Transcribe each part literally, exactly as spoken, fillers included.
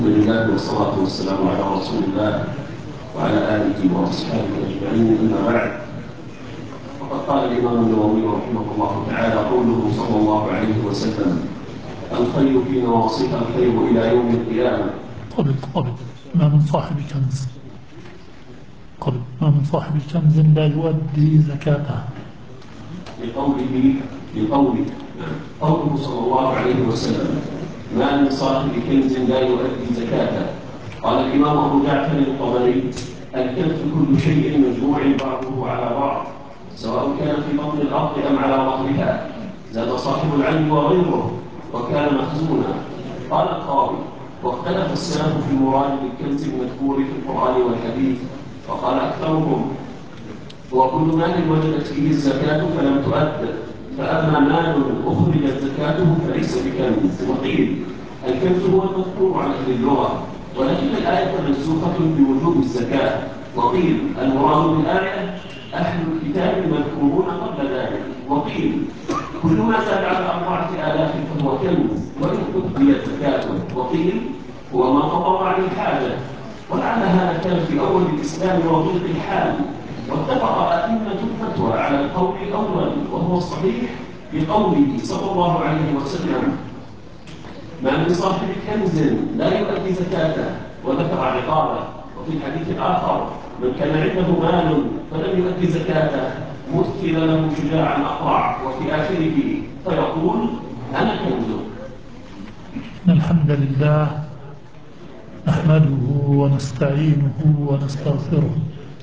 الحمد لله والصلاة والسلام على رسول الله وعلى آله وأصحابه أجمعين، أما بعد. فقد قال الإمام النووي رحمه الله تعالى قوله صلى الله عليه وسلم: الخير في نواصيها الخير إلى يوم القيامة. قبل قبل ما من صاحب كنز قبل ما من صاحب كنز لا يؤدي زكاته. لقوله لقوله قوله صلى الله عليه وسلم: ما من صاحب كنز لا يؤدي زكاته. قال الإمام أبو جعفر الطبري: الكنز كل شيء مجموع بعضه على بعض، سواء كان في بطن الأرض أم على ظهرها. زاد صاحب العين وغيره وكان مخزونا. قال القاضي: واختلف السلف في المراد بالكنز المذكور في القرآن والحديث، فقال أكثرهم: وكل مال وجدت فيه الزكاة فلم تؤد، فأما مال أخرجت زكاته فليس بكنز. وقيل: الكنز هو المذكور عن أهل اللغة، ولكن الآية منسوخة بوجوب الزكاة. وقيل: المراد بالآية أهل الكتاب المذكورون قبل ذلك. وقيل: كل ما زاد على أربعة آلاف فهو كنز وإن أديت زكاته. وقيل: هو ما فطر عن الحاجة. ولعل هذا كان في أول الإسلام وضيق الحال، واتفق أئمة الفتوى على القول الأول وهو الصحيح بقوله صلى الله عليه وسلم: ما من صاحب كنز لا يؤدي زكاته، وذكر عقابه. وفي الحديث الآخر: من كان عنده مال فلم يؤدي زكاته مثل له شجاعا أقرع، وفي آخره فيقول: أنا كنز. الحمد لله نحمده ونستعينه ونستغفره،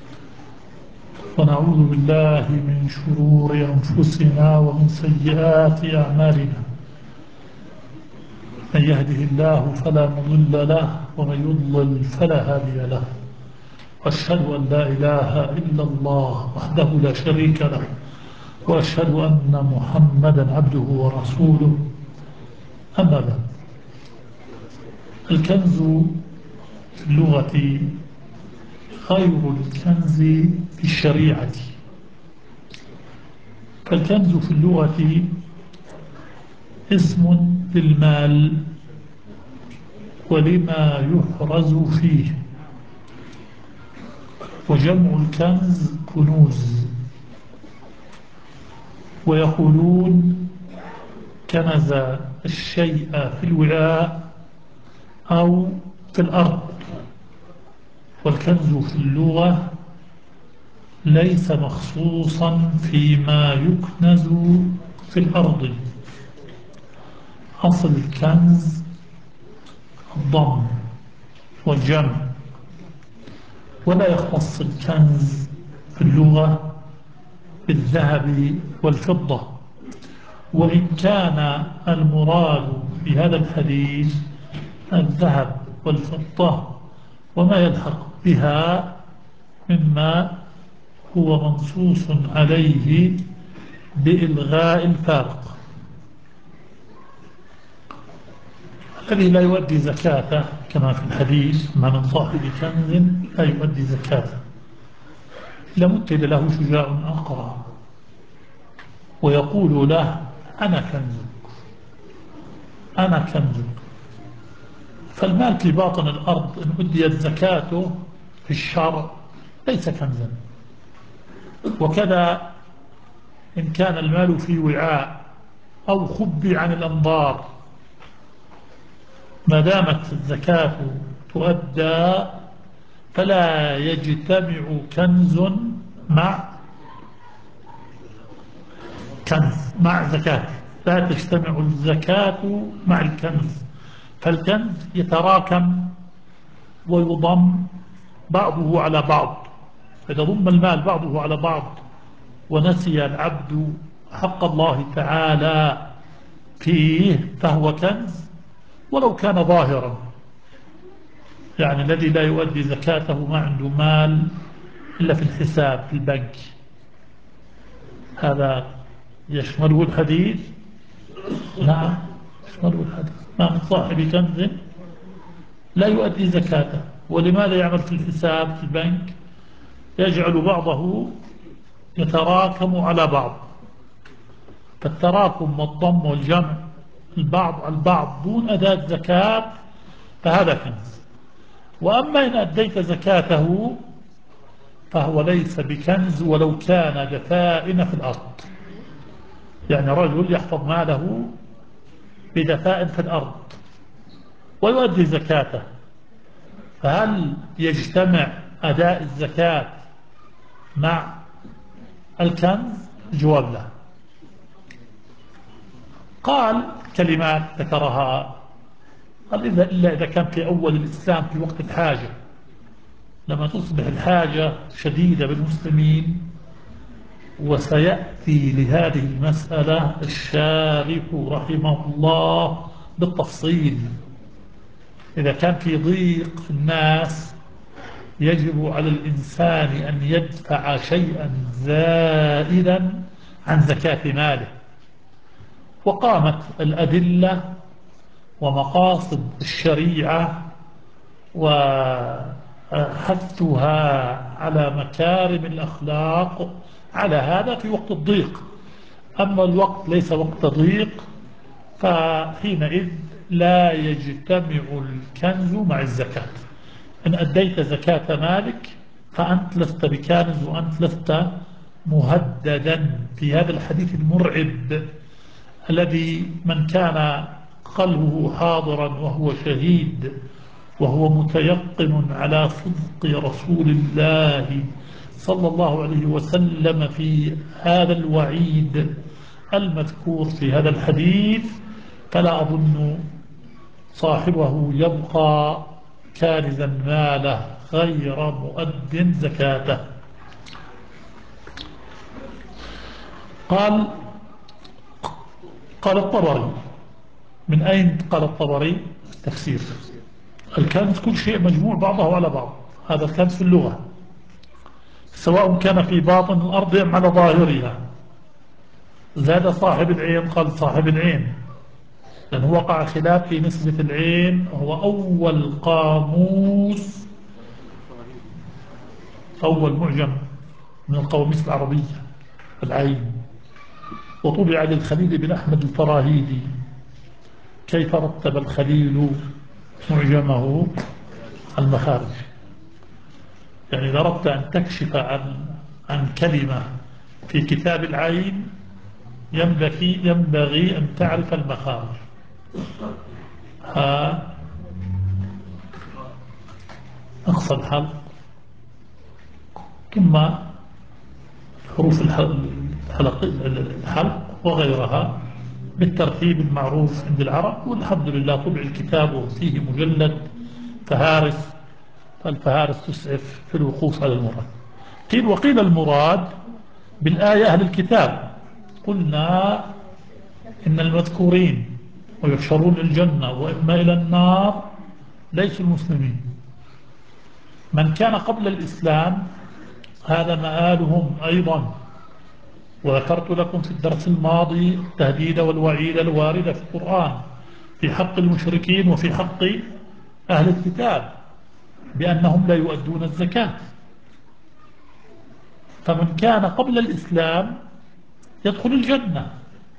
ونعوذ بالله من شرور أنفسنا ومن سيئات أعمالنا. من يهده الله فلا مضل له ومن يضلل فلا هادي له، وأشهد أن لا إله إلا الله وحده لا شريك له، وأشهد أن محمدا عبده ورسوله. أما بعد، الكنز في اللغة غير الكنز في الشريعة. فالكنز في اللغة اسم للمال ولما يحرز فيه، وجمع الكنز كنوز. ويقولون كنز الشيء في الوعاء أو في الأرض. والكنز في اللغة ليس مخصوصا فيما يكنز في الأرض. أصل الكنز الضم والجمع، ولا يختص الكنز في اللغة بالذهب والفضة. وإن كان المراد في هذا الحديث الذهب والفضة وما يلحق بها مما هو منصوص عليه بإلغاء الفارق. الذي لا يؤدي زكاته كما في الحديث: ما من صاحب كنز لا يؤدي زكاته لمثل له شجاع أقرع ويقول له: أنا كنزك أنا كنزك. فالمال في باطن الأرض إن أديت زكاته في الشرع ليس كنزا. وكذا إن كان المال في وعاء أو خبي عن الأنظار، ما دامت الزكاة تؤدى فلا يجتمع كنز مع كنز مع زكاة، لا تجتمع الزكاة مع الكنز. فالكنز يتراكم ويضم بعضه على بعض. إذا ضم المال بعضه على بعض ونسي العبد حق الله تعالى فيه فهو كنز ولو كان ظاهرا. يعني الذي لا يؤدي زكاته ما عنده مال إلا في الحساب في البنك، هذا يشمله الحديث. نعم يشمله الحديث: ما من صاحب كنز لا يؤدي زكاته. ولماذا يعمل في الحساب في البنك؟ يجعل بعضه يتراكم على بعض. فالتراكم والضم والجمع البعض البعض دون أداة زكاة فهذا كنز. وأما إن أديت زكاته فهو ليس بكنز ولو كان دفائن في الأرض. يعني رجل يحفظ ماله بدفائن في الأرض ويؤدي زكاته، فهل يجتمع أداء الزكاة مع الكنز؟ الجواب لا. قال كلمات ذكرها، قال إذا إلا إذا كان في أول الإسلام في وقت الحاجة، لما تصبح الحاجة شديدة بالمسلمين. وسيأتي لهذه المسألة الشارح رحمه الله بالتفصيل. إذا كان في ضيق في الناس يجب على الإنسان أن يدفع شيئا زائدا عن زكاة ماله. وقامت الأدلة ومقاصد الشريعة وحثها على مكارم الأخلاق على هذا في وقت الضيق. أما الوقت ليس وقت ضيق فحينئذ لا يجتمع الكنز مع الزكاة. إن أديت زكاة مالك فأنت لست بكانز وأنت لست مهددا في هذا الحديث المرعب الذي من كان قلبه حاضرا وهو شهيد وهو متيقن على صدق رسول الله صلى الله عليه وسلم في هذا الوعيد المذكور في هذا الحديث، فلا أظن صاحبه يبقى كانزا ماله غير مؤد زكاته. قال قال الطبري. من أين قال الطبري؟ التفسير. الكنز كل شيء مجموع بعضه على بعض، هذا الكنز في اللغة، سواء كان في باطن الأرض أم على ظاهرها. زاد صاحب العين قال صاحب العين، لأنه وقع خلاف في نسبة العين. هو أول قاموس، أول معجم من القواميس العربية العين، وطبع للخليل بن أحمد الفراهيدي. كيف رتب الخليل معجمه؟ المخارج. يعني إذا أردت أن تكشف عن عن كلمة في كتاب العين ينبغي ينبغي أن تعرف المخارج. ها أقصى الحلق، ثم حروف الحلق الحلق وغيرها بالترتيب المعروف عند العرب. والحمد لله طبع الكتاب فيه مجلد فهارس، فالفهارس تسعف في الوقوف على المراد. قيل وقيل المراد بالآية أهل الكتاب. قلنا إن المذكورين ويحشرون الجنة وإما إلى النار ليسوا المسلمين. من كان قبل الإسلام هذا مآلهم أيضا. وذكرت لكم في الدرس الماضي التهديد والوعيد الواردة في القرآن في حق المشركين وفي حق أهل الكتاب بأنهم لا يؤدون الزكاة. فمن كان قبل الإسلام يدخل الجنة.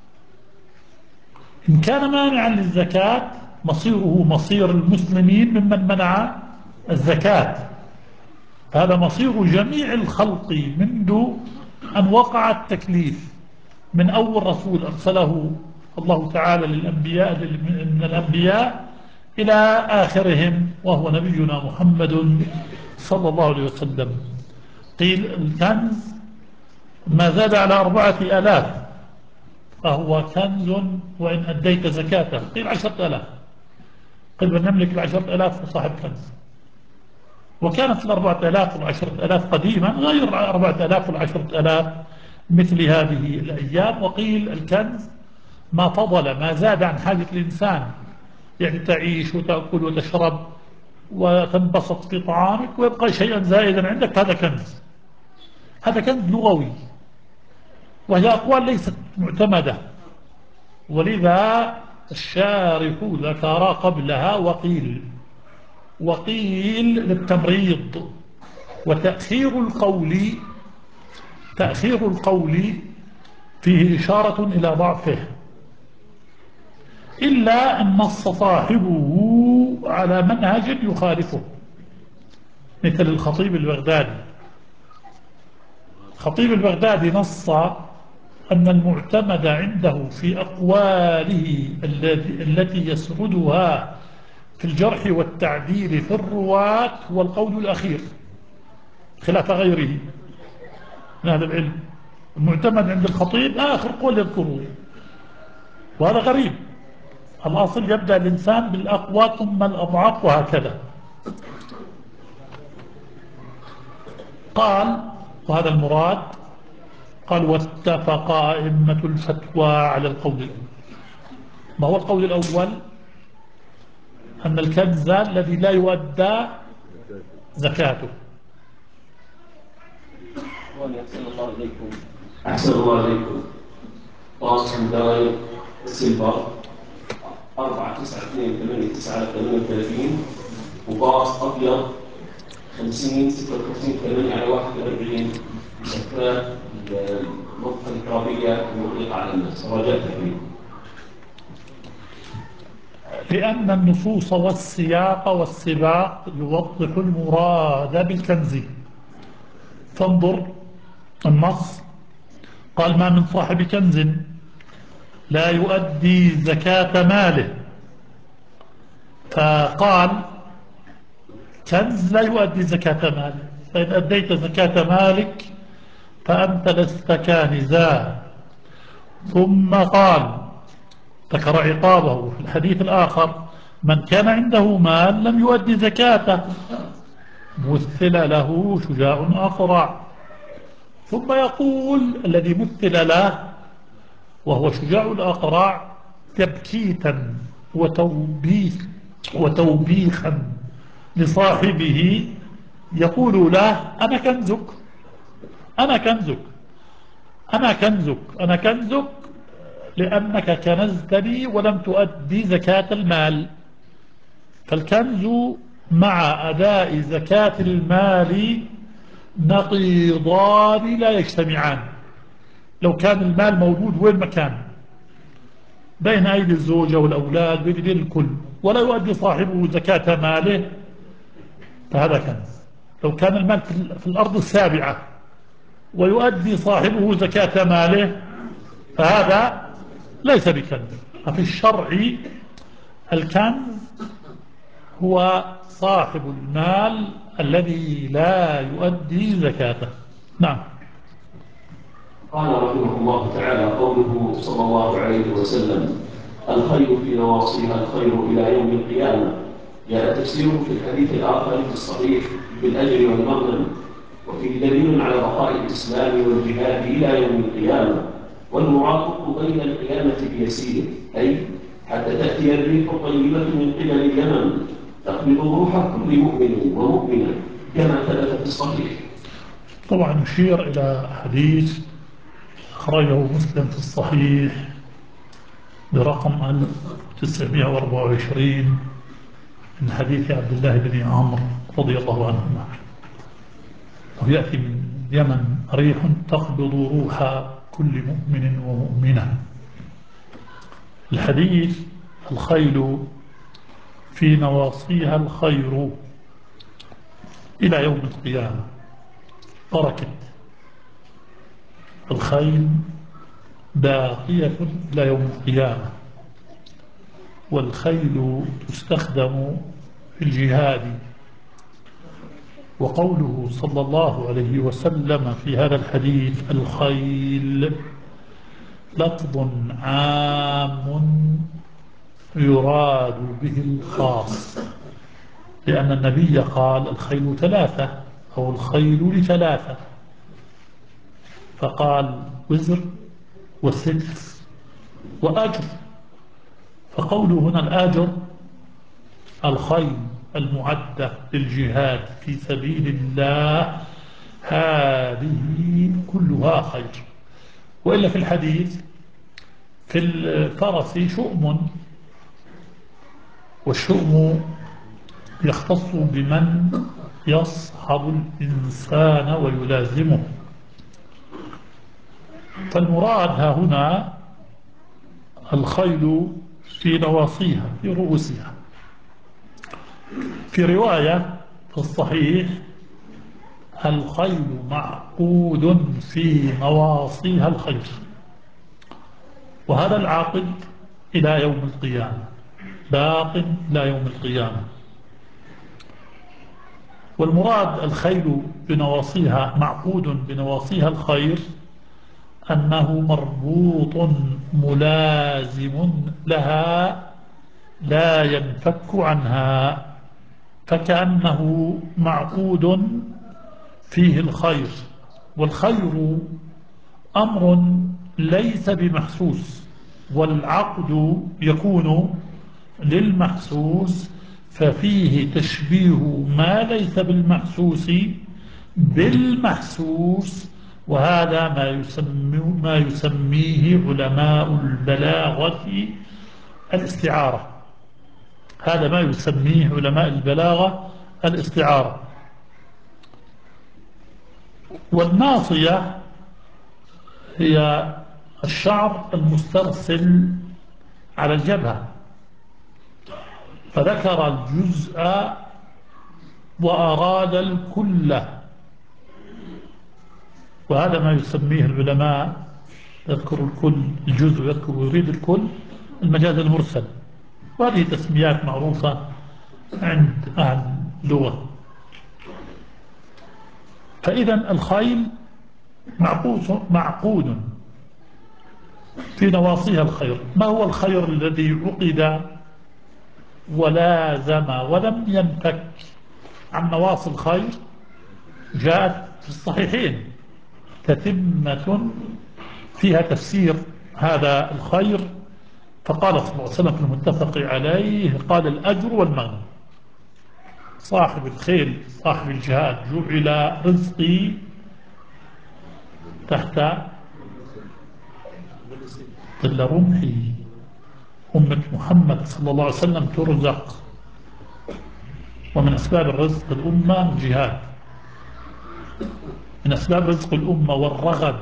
إن كان مانعا للزكاة مصيره مصير المسلمين ممن منع الزكاة. هذا مصير جميع الخلق منذ أن وقع التكليف، من أول رسول أرسله الله تعالى للأنبياء من الأنبياء إلى آخرهم وهو نبينا محمد صلى الله عليه وسلم. قيل الكنز ما زاد على أربعة آلاف فهو كنز وإن أديت زكاته. قيل عشرة آلاف، قيل من يملك العشرة آلاف وصاحب كنز. وكانت الأربعة آلاف والعشرة آلاف قديما غير أربعة آلاف والعشرة آلاف مثل هذه الأيام. وقيل الكنز ما فضل، ما زاد عن حاجة الإنسان، يعني تعيش وتأكل وتشرب وتنبسط في طعامك ويبقى شيئا زائدا عندك، هذا كنز. هذا كنز لغوي، وهي أقوال ليست معتمدة، ولذا الشارح ذكر قبلها وقيل. وقيل للتمريض. وتأخير القول تأخير القول فيه إشارة إلى ضعفه، إلا أن نص صاحبه على منهج يخالفه، مثل الخطيب البغدادي. الخطيب البغدادي نص أن المعتمد عنده في أقواله التي يسردها في الجرح والتعديل في الرواة هو القول الأخير خلاف غيره من أهل العلم. المعتمد عند الخطيب آخر قول يذكره، وهذا غريب. الأصل يبدأ الإنسان بالأقوى ثم الأضعف وهكذا. قال وهذا المراد، قال واتفق أئمة الفتوى على القول الأول. ما هو القول الأول؟ أن الكنز الذي لا يؤدى زكاته. أحسن الله إليكم أحسن الله إليكم واصل دراي السيلفر أربعة تسعة اثنين ثمانية تسعة ثمانية وثلاثين، وباص أبيض خمسين ستة وخمسين ثمانية على واحد وأربعين، شفاف النقطة الكرابية المغلقة على الناس. رجاء تكريم. لأن النصوص والسياق والسباق يوضح المراد بالكنز. فانظر النص، قال ما من صاحب كنز لا يؤدي زكاة ماله، فقال كنز لا يؤدي زكاة ماله، فإن أديت زكاة مالك فأنت لست كانزا. ثم قال ذكر عقابه في الحديث الآخر من كان عنده مال لم يؤدي زكاته مثل له شجاع أقرع. ثم يقول الذي مثل له وهو شجاع الأقرع تبكيتا وتوبيخ وتوبيخا لصاحبه، يقول له أنا كنزك أنا كنزك أنا كنزك أنا كنزك لأنك كنزتني ولم تؤدي زكاة المال. فالكنز مع أداء زكاة المال نقيضان لا يجتمعان. لو كان المال موجود وين مكان بين أيدي الزوجة والأولاد بين أيدي الكل ولا يؤدي صاحبه زكاة ماله فهذا كنز. لو كان المال في الأرض السابعة ويؤدي صاحبه زكاة ماله فهذا ليس بكنز. ففي الشرع الكنز هو صاحب المال الذي لا يؤدي زكاته. نعم. قال رحمه الله تعالى قوله صلى الله عليه وسلم الخير في نواصيها الخير إلى يوم القيامة، جاء تفسيره في الحديث الآخر في الصحيح بالأجر والمغنم، وفيه دليل على بقاء الإسلام والجهاد إلى يوم القيامة، والمراد قبيل القيامة بيسير، أي حتى تأتي الريح الطيبة من قبل اليمن تقبض روح كل مؤمن ومؤمنة كما ثبت في الصحيح. طبعا نشير إلى حديث أخرجه مسلم في الصحيح برقم ألف وتسعمائة وأربعة وعشرين من حديث عبد الله بن عمرو رضي الله عنهما، ويأتي من اليمن ريح تقبض روح كل مؤمن ومؤمنة. الحديث الخيل في نواصيها الخير إلى يوم القيامة، بركة الخيل باقية إلى يوم القيامة. والخيل تستخدم في الجهاد. وقوله صلى الله عليه وسلم في هذا الحديث الخيل لفظ عام يراد به الخاص، لأن النبي قال الخيل ثلاثة أو الخيل لثلاثة، فقال وزر وستر وأجر. فقوله هنا الآجر الخيل المعدة للجهاد في سبيل الله هذه كلها خير. وإلا في الحديث في الفرس شؤم، والشؤم يختص بمن يصحب الإنسان ويلازمه. فالمراد ها هنا الخيل في نواصيها في رؤوسها. في رواية في الصحيح: الخيل معقود في نواصيها الخير. وهذا العاقد إلى يوم القيامة، باق إلى يوم القيامة. والمراد الخيل بنواصيها، معقود بنواصيها الخير، أنه مربوط ملازم لها لا ينفك عنها، فكأنه معقود فيه الخير. والخير أمر ليس بمحسوس، والعقد يكون للمحسوس، ففيه تشبيه ما ليس بالمحسوس بالمحسوس. وهذا ما يسمي ما يسميه علماء البلاغة الاستعارة. هذا ما يسميه علماء البلاغة الاستعارة. والناصية هي الشعر المسترسل على الجبهة، فذكر الجزء وأراد الكل، وهذا ما يسميه العلماء، يذكر الكل الجزء، يذكر ويريد الكل، المجاز المرسل. وهذه تسميات معروفة عند أهل اللغة. فإذا الخيل معقود معقود في نواصيها الخير. ما هو الخير الذي عقد ولازم ولم ينفك عن نواصي الخير؟ جاءت في الصحيحين تتمة فيها تفسير هذا الخير، فقال صلى الله عليه وسلم في المتفق عليه: قال: الأجر والمغنم. صاحب الخيل صاحب الجهاد جعل رزقي تحت ظل رمحي. أمة محمد صلى الله عليه وسلم ترزق، ومن أسباب الرزق الأمة الجهاد، من أسباب رزق الأمة والرغد.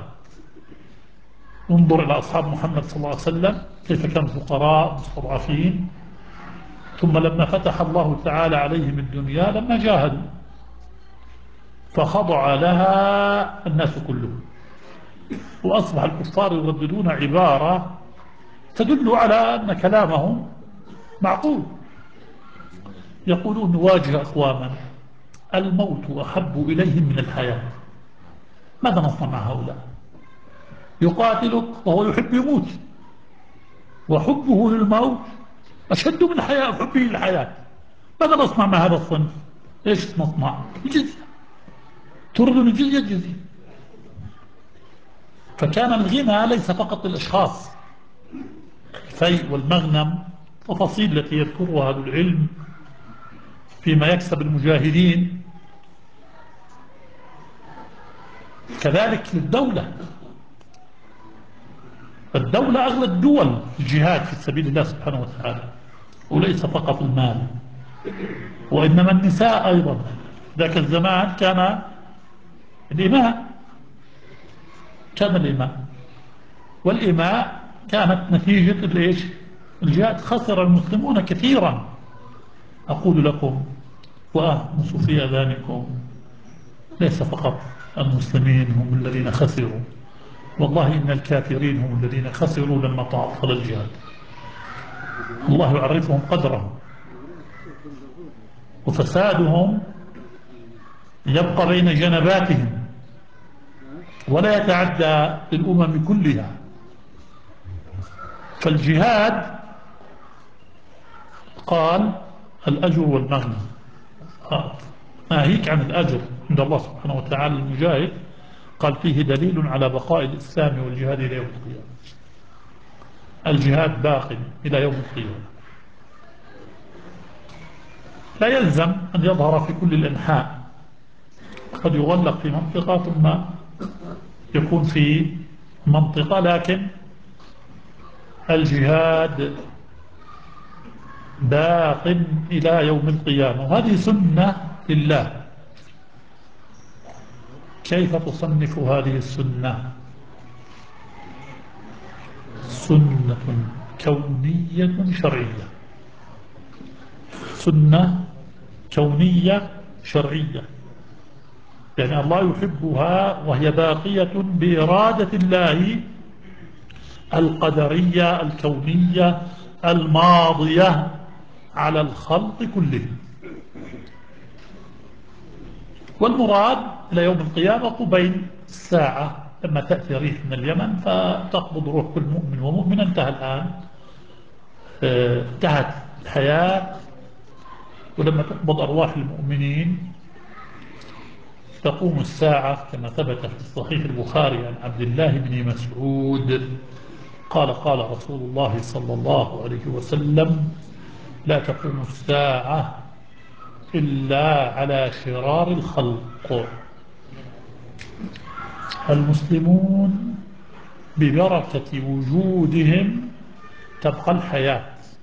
انظر إلى أصحاب محمد صلى الله عليه وسلم كيف كانوا فقراء مستضعفين، ثم لما فتح الله تعالى عليهم الدنيا لما جاهدوا فخضع لها الناس كلهم، وأصبح الكفار يرددون عبارة تدل على أن كلامهم معقول. يقولون: نواجه أقواما الموت أحب إليهم من الحياة، ماذا نصنع مع هؤلاء؟ يقاتلك وهو يحب يموت، وحبه للموت أشد من حياة حبه للحياة، ماذا نصنع مع هذا الصنف؟ إيش نصنع؟ الجزية، تردون الجزية الجزية. فكان الغنى ليس فقط للأشخاص، الفيء والمغنم، تفاصيل التي يذكرها أهل العلم فيما يكسب المجاهدين، كذلك للدولة. الدولة أغلى الدول الجهاد في سبيل الله سبحانه وتعالى، وليس فقط المال، وإنما النساء أيضا. ذاك الزمان كان الإماء، كان الإماء والإماء كانت نتيجة الإيش؟ الجهاد. خسر المسلمون كثيرا. أقول لكم وأهمس في أذانكم: ليس فقط المسلمين هم الذين خسروا، والله إن الكافرين هم الذين خسروا لما تعطل الجهاد. الله يعرفهم قدرهم، وفسادهم يبقى بين جنباتهم ولا يتعدى للأمم كلها. فالجهاد قال: الأجر والمغنم. ناهيك عن الأجر عند الله سبحانه وتعالى المجاهد، قال: فيه دليل على بقاء الإسلام والجهاد إلى يوم القيامة. الجهاد باق إلى يوم القيامة، لا يلزم أن يظهر في كل الأنحاء، قد يغلق في منطقة ثم يكون في منطقة، لكن الجهاد باق إلى يوم القيامة، وهذه سنة لله. كيف تصنف هذه السنة؟ سنة كونية شرعية، سنة كونية شرعية، يعني الله يحبها وهي باقية بإرادة الله القدرية الكونية الماضية على الخلق كلهم. والمراد إلى يوم القيامة قبيل الساعة لما تأتي ريح من اليمن فتقبض روح كل مؤمن ومؤمن. انتهى الآن، انتهت الحياة. ولما تقبض أرواح المؤمنين تقوم الساعة كما ثبت في صحيح البخاري عن عبد الله بن مسعود قال قال رسول الله صلى الله عليه وسلم: لا تقوم الساعة إلا على شرار الخلق. المسلمون ببركة وجودهم تبقى الحياة،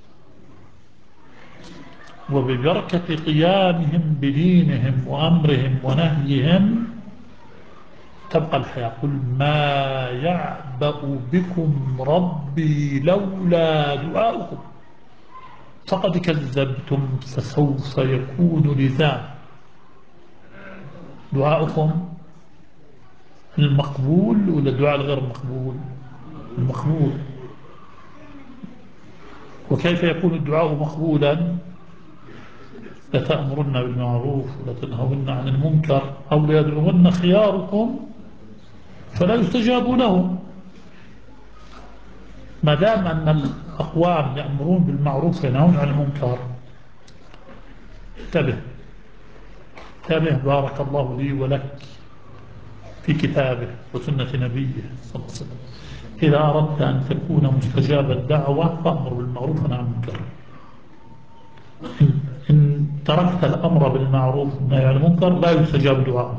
وببركة قيامهم بدينهم وأمرهم ونهيهم تبقى الحياة. قل ما يعبأ بكم ربي لولا دعاؤكم فقد كذبتم فسوف يكون لزاما. دعاؤكم المقبول ولا الدعاء الغير مقبول؟ المقبول. وكيف يكون الدعاء مقبولا؟ لتأمرن بالمعروف ولتنهون عن المنكر أو ليدعون خياركم فلا يستجاب لهم. ما دام أن الأقوام يأمرون بالمعروف وينهون عن المنكر انتبه انتبه بارك الله لي ولك في كتابه وسنة نبيه صلى الله عليه وسلم: إذا أردت أن تكون مستجاب الدعوة فأمر بالمعروف ونهى عن المنكر. إن تركت الأمر بالمعروف والنهي عن المنكر لا يستجاب دعاءك.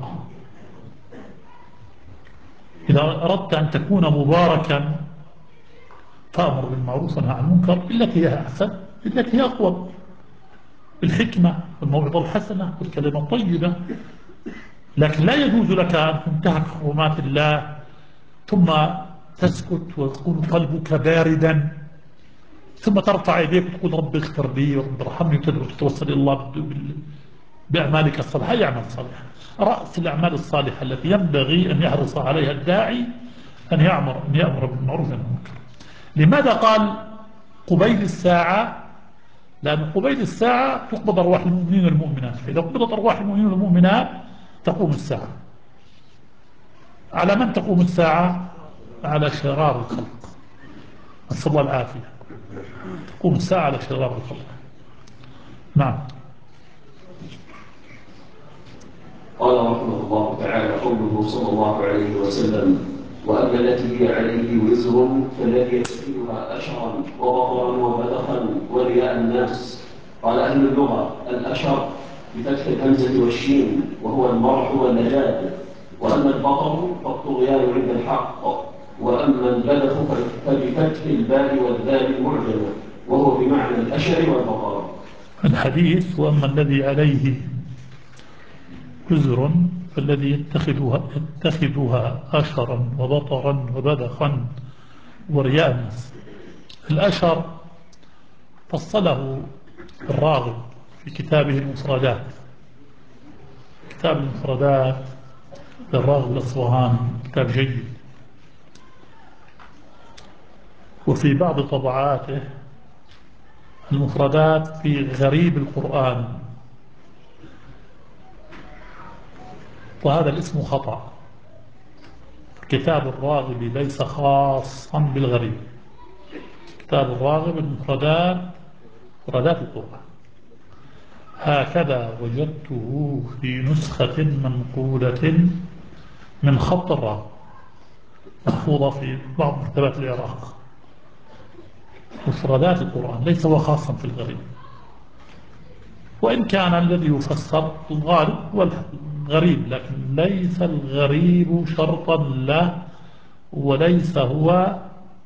إذا أردت أن تكون مباركا فأمر بالمعروف ونهى عن المنكر بالتي هي أحسن بالتي هي أقوى، بالحكمة والموعظة الحسنة والكلمة الطيبة. لكن لا يجوز لك أن تنتهك حرمات الله ثم تسكت ويكون قلبك باردا ثم ترفع يديك وتقول رب اغفر لي ورب ارحمني وتدعو تتوسل إلى الله بأعمالك الصالحة. أي أعمال صالحة؟ رأس الأعمال الصالحة التي ينبغي أن يحرص عليها الداعي أن يأمر أن يأمر بالمعروف والنهي عن المنكر. لماذا قال قبيل الساعة؟ لأن قبيل الساعة تقبض أرواح المؤمنين والمؤمنات، فإذا قبضت أرواح المؤمنين والمؤمنات تقوم الساعة. على من تقوم الساعة؟ على شرار الخلق، نسأل الله العافية. تقوم الساعة على شرار الخلق. نعم. قال رحمه الله تعالى: قوله صلى الله عليه وسلم: وأما التي هي عليه وزر فالذي يستفيدها أشرا وبطرا وبدخا ورياء الناس. قال أهل اللغة: الأشر بفتح الهمزة والشين وهو المرح والنجاة، وأما البطر فالطغيان عند الحق، وأما البدخ فبفتح الباء والذال المعجمة وهو بمعنى الأشر والبطر. الحديث: وأما الذي عليه وزر فالذي يتخذها, يتخذها أشرا وبطرا وبدخا ورياء الناس. الأشر فصله الراغب في كتابه المفردات، كتاب المفردات للراغب الأصفهاني، كتاب جيد. وفي بعض طبعاته المفردات في غريب القرآن، وهذا الاسم خطأ. كتاب الراغب ليس خاصا بالغريب، كتاب الراغب المفردات مفردات القرآن. هكذا وجدته في نسخة منقولة من خط الراغب محفوظة في بعض مكتبات العراق. مفردات القرآن ليس هو خاصا في الغريب، وإن كان الذي يفسر الغالب هو الغريب، لكن ليس الغريب شرطا له وليس هو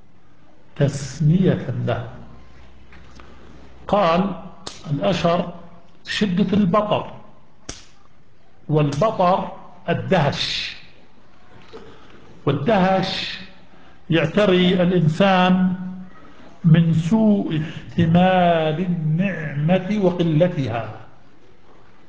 تسمية له. قال: الأشر شدة البطر، والبطر الدهش، والدهش يعتري الإنسان من سوء احتمال النعمة وقلتها.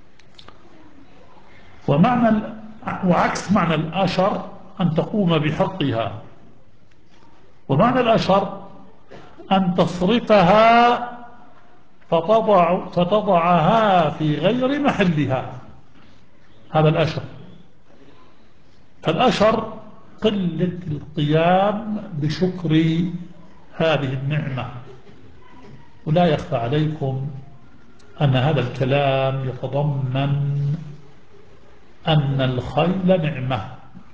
ومعنى ال... وعكس معنى الأشر أن تقوم بحقها، ومعنى الأشر أن تصرفها فتضع فتضعها في غير محلها، هذا الأشر. فالأشر قلة القيام بشكر هذه النعمة. ولا يخفى عليكم أن هذا الكلام يتضمن أن الخيل نعمة،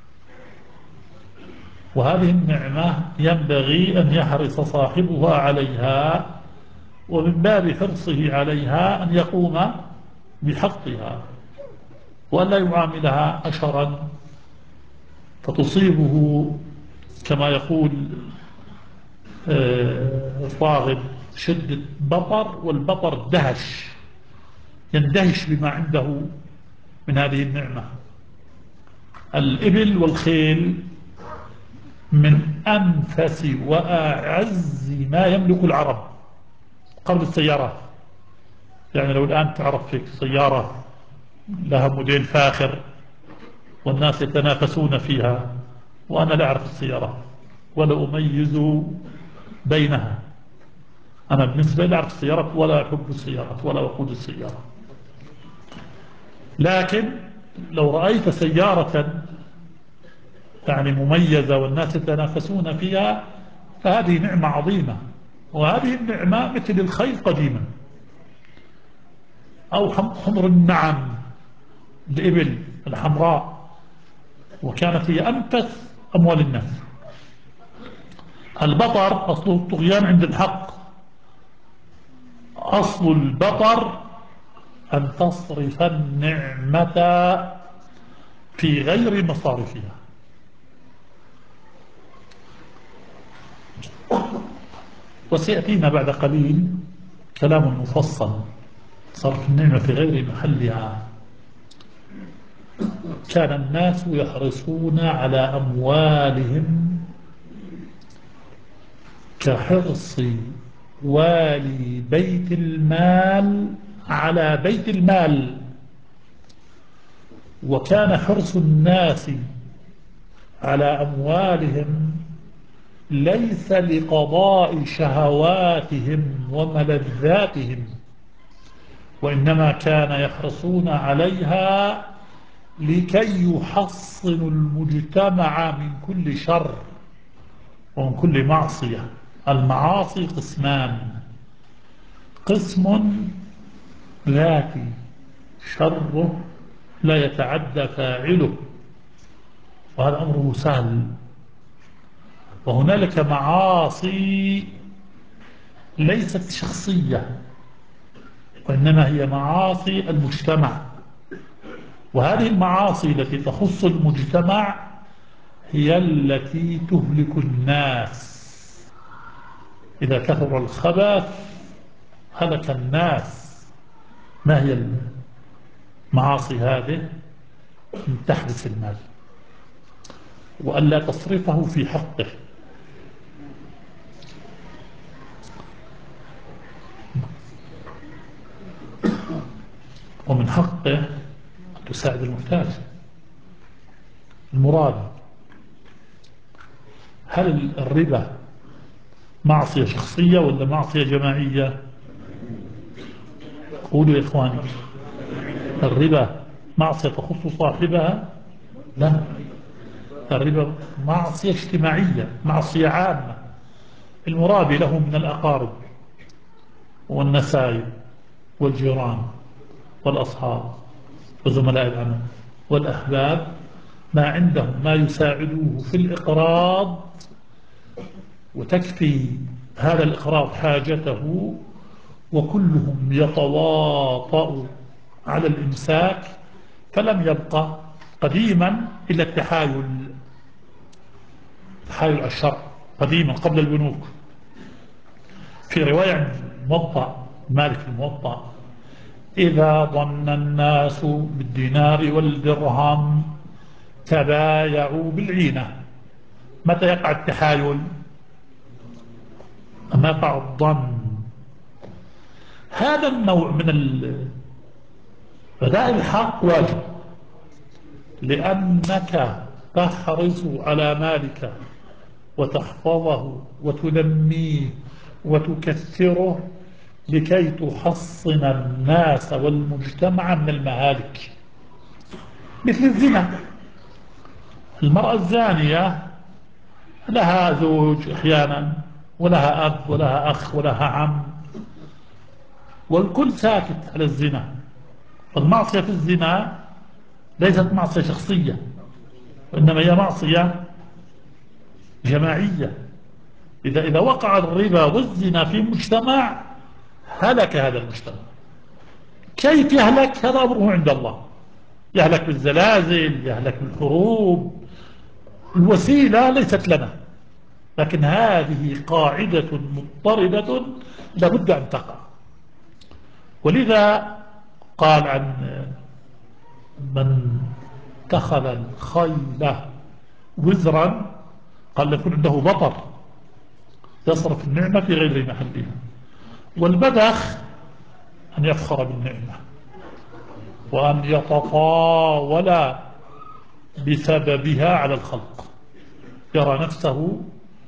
وهذه النعمة ينبغي أن يحرص صاحبها عليها، ومن باب حرصه عليها أن يقوم بحقها وألا يعاملها أشرا فتصيبه كما يقول الراغب شدة بطر، والبطر دهش، يندهش بما عنده من هذه النعمة. الإبل والخيل من أنفس وأعز ما يملك العرب قبل السيارات. يعني لو الآن تعرف فيك سيارة لها موديل فاخر والناس يتنافسون فيها، وأنا لا أعرف السيارات ولا أميز بينها، أنا بالنسبة لي لا أعرف السيارات ولا أحب السيارات ولا أقود السيارة، لكن لو رأيت سيارة يعني مميزة والناس يتنافسون فيها فهذه نعمة عظيمة. وهذه النعمة مثل الخيل قديما، أو حمر النعم الإبل الحمراء، وكانت هي أنفس أموال الناس. البطر أصل الطغيان عند الحق، أصل البطر أن تصرف النعمة في غير مصارفها. وسيأتينا بعد قليل كلام مفصل صرف النعمة في غير محلها. كان الناس يحرصون على أموالهم كحرص والي بيت المال على بيت المال، وكان حرص الناس على أموالهم ليس لقضاء شهواتهم وملذاتهم، وإنما كان يحرصون عليها لكي يحصنوا المجتمع من كل شر ومن كل معصية. المعاصي قسمان: قسم ذاتي شره لا يتعدى فاعله وهذا أمره سهل، وهنالك معاصي ليست شخصية وإنما هي معاصي المجتمع، وهذه المعاصي التي تخص المجتمع هي التي تهلك الناس. إذا كثر الخبث هلك الناس. ما هي المعاصي هذه؟ أن تحبس المال وألا تصرفه في حقه، ومن حقه أن تساعد المحتاج. المراد: هل الربا معصية شخصية ولا معصية جماعية؟ قولوا يا إخواني، الربا معصية تخص صاحبها؟ لا، الربا معصية اجتماعية، معصية عامة. المرابي له من الأقارب والنسايب والجيران والأصحاب وزملاء العمل والأحباب ما عندهم ما يساعدوه في الإقراض وتكفي هذا الإقراض حاجته، وكلهم يتواطؤ على الإمساك، فلم يبقى قديما إلا التحايل، تحايل الشر قديما قبل البنوك. في رواية الموطأ مالك الموطأ: إذا ظن الناس بالدينار والدرهم تبايعوا بالعينة. متى يقع التحايل؟ أما يقع الظن. هذا النوع من بدائل الحق واجب، لأنك تحرص على مالك وتحفظه وتنميه وتكثره لكي تحصن الناس والمجتمع من المهالك، مثل الزنا. المرأة الزانية لها زوج أحيانا، ولها أب ولها أخ ولها عم، والكل ساكت على الزنا. فالمعصية في الزنا ليست معصية شخصية، وإنما هي معصية جماعية. إذا إذا وقع الربا والزنا في مجتمع هلك هذا المجتمع. كيف يهلك؟ هذا أمره عند الله. يهلك بالزلازل، يهلك بالحروب. الوسيلة ليست لنا، لكن هذه قاعدة مضطردة لابد أن تقع. ولذا قال عن من اتخذ الخيل وزرا، قال يكون عنده بطر يصرف النعمة في غير محلها. والبذخ أن يفخر بالنعمة وأن يتطاول بسببها على الخلق، يرى نفسه.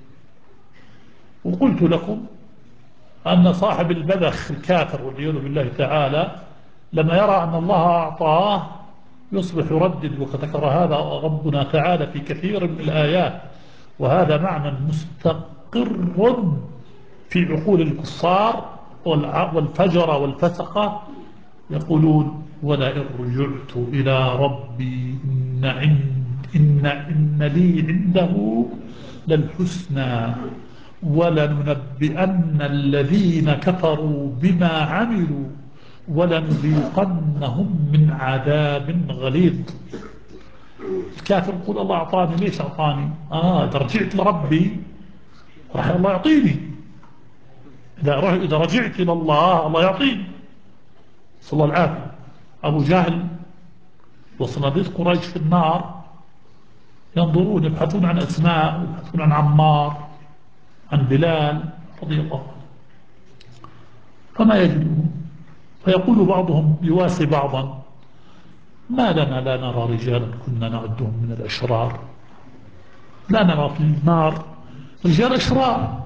وقلت لكم أن صاحب البذخ الكافر والعياذ بالله تعالى لما يرى أن الله أعطاه يصبح يردد، وقد ذكر هذا ربنا تعالى في كثير من الآيات، وهذا معنى مستقر في عقول الكفار والفجر والفسقة. يقولون ولئن رجعت إلى ربي إن, إن, إن لي عنده للحسنى ولننبئن الذين كفروا بما عملوا ولنذيقنهم من عذاب غليظ. الكافر يقول الله أعطاني، ليش أعطاني؟ آه إذا رجعت لربي راح الله يعطيني. إذا إذا رجعت إلى الله الله يعطيني. صلى الله العافية. أبو جهل وصناديد قريش في النار ينظرون يبحثون عن أسماء، يبحثون عن عمار، عن بلال رضي الله عنه، فما يجدون. فيقول بعضهم يواسي بعضا: ما لنا لا نرى رجالا كنا نعدهم من الأشرار، لا نرى في النار رجال أشرار.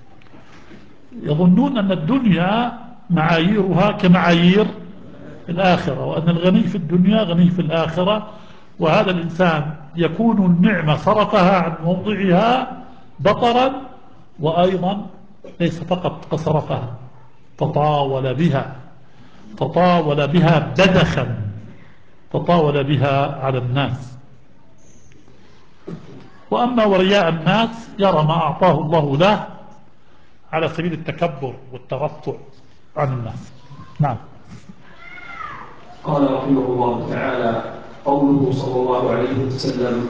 يظنون أن الدنيا معاييرها كمعايير الآخرة، وأن الغني في الدنيا غني في الآخرة. وهذا الإنسان يكون النعمة صرفها عن موضعها بطرا، وأيضا ليس فقط صرفها، تطاول بها تطاول بها بدخا، تطاول بها على الناس. وأما ورياء الناس يرى ما أعطاه الله له على سبيل التكبر والترفع عن الناس. نعم. قال رحمه الله تعالى: قوله صلى الله عليه وسلم: